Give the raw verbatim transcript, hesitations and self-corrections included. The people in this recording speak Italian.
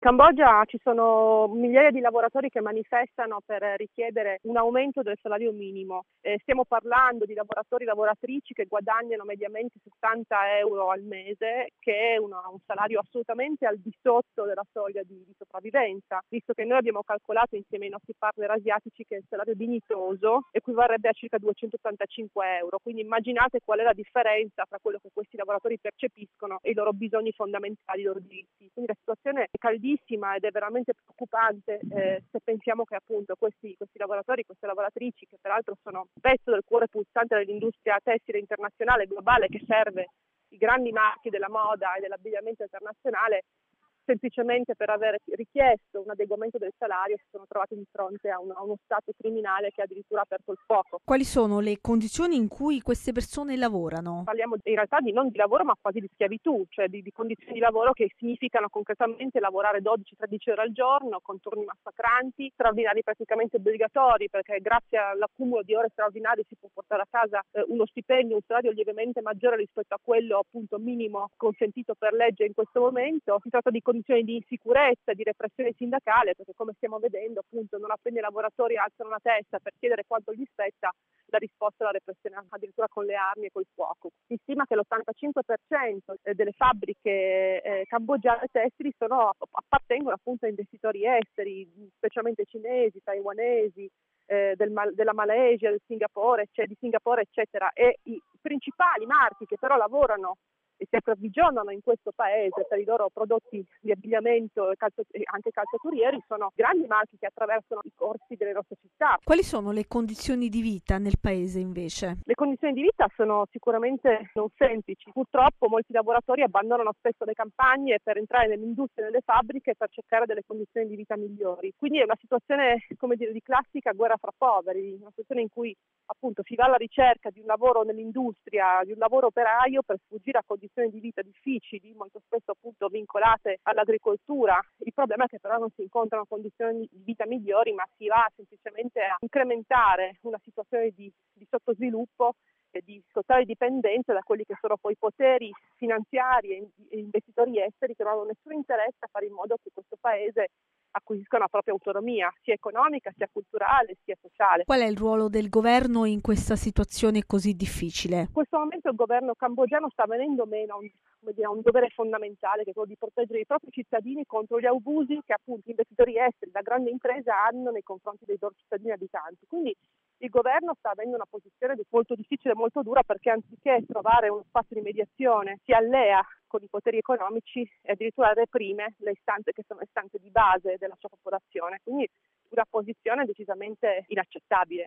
Cambogia ci sono migliaia di lavoratori che manifestano per richiedere un aumento del salario minimo. Eh, stiamo parlando di lavoratori e lavoratrici che guadagnano mediamente settanta euro al mese, che è una, un salario assolutamente al di sotto della soglia di, di sopravvivenza, visto che noi abbiamo calcolato insieme ai nostri partner asiatici che il salario dignitoso equivarrebbe a circa duecentottantacinque euro. Quindi immaginate qual è la differenza tra quello che questi lavoratori percepiscono e i loro bisogni fondamentali, i loro diritti. Quindi la situazione è caldissima ed è veramente preoccupante eh, se pensiamo che appunto questi, questi lavoratori, queste lavoratrici, che peraltro sono pezzo del cuore pulsante dell'industria tessile internazionale e globale che serve i grandi marchi della moda e dell'abbigliamento internazionale, semplicemente per aver richiesto un adeguamento del salario si sono trovati di fronte a, un, a uno stato criminale che addirittura ha aperto il fuoco. Quali sono le condizioni in cui queste persone lavorano? Parliamo in realtà di non di lavoro ma quasi di schiavitù, cioè di, di condizioni di lavoro che significano concretamente lavorare dodici tredici ore al giorno con turni massacranti, straordinari praticamente obbligatori, perché grazie all'accumulo di ore straordinarie si può portare a casa eh, uno stipendio, un salario lievemente maggiore rispetto a quello appunto minimo consentito per legge in questo momento. Si tratta di condizioni di insicurezza, di repressione sindacale, perché come stiamo vedendo appunto non appena i lavoratori alzano la testa per chiedere quanto gli spetta, la risposta è la repressione addirittura con le armi e col fuoco. Si stima che l'ottantacinque per cento delle fabbriche eh, cambogiane tessili sono, appartengono appunto a investitori esteri, specialmente cinesi, taiwanesi, eh, del, della Malesia, del Singapore, cioè, di Singapore eccetera, e i principali marchi che però lavorano e si approvvigionano in questo paese per i loro prodotti di abbigliamento e, calzo, e anche calzaturieri sono grandi marchi che attraversano i corsi delle nostre città. Quali sono le condizioni di vita nel paese invece? Le condizioni di vita sono sicuramente non semplici. Purtroppo molti lavoratori abbandonano spesso le campagne per entrare nell'industria e nelle fabbriche per cercare delle condizioni di vita migliori. Quindi è una situazione, come dire, di classica guerra fra poveri, una situazione in cui appunto si va alla ricerca di un lavoro nell'industria, di un lavoro operaio per sfuggire a condizioni di vita difficili, molto spesso appunto vincolate all'agricoltura. Il problema è che però non si incontrano condizioni di vita migliori, ma si va semplicemente a incrementare una situazione di, di sottosviluppo e di totale dipendenza da quelli che sono poi poteri finanziari e investitori esteri che non hanno nessun interesse a fare in modo che questo paese acquisisca una propria autonomia, sia economica, sia culturale, sia sociale. Qual è il ruolo del governo in questa situazione così difficile? In questo momento il governo cambogiano sta venendo meno a un, come dire, a un dovere fondamentale, che è quello di proteggere i propri cittadini contro gli abusi che appunto gli investitori esteri, la grande impresa hanno nei confronti dei loro cittadini abitanti. Quindi il governo sta avendo una posizione molto difficile e molto dura, perché anziché trovare uno spazio di mediazione si allea con i poteri economici e addirittura reprime le istanze che sono istanze di base della sua popolazione. Quindi una posizione decisamente inaccettabile.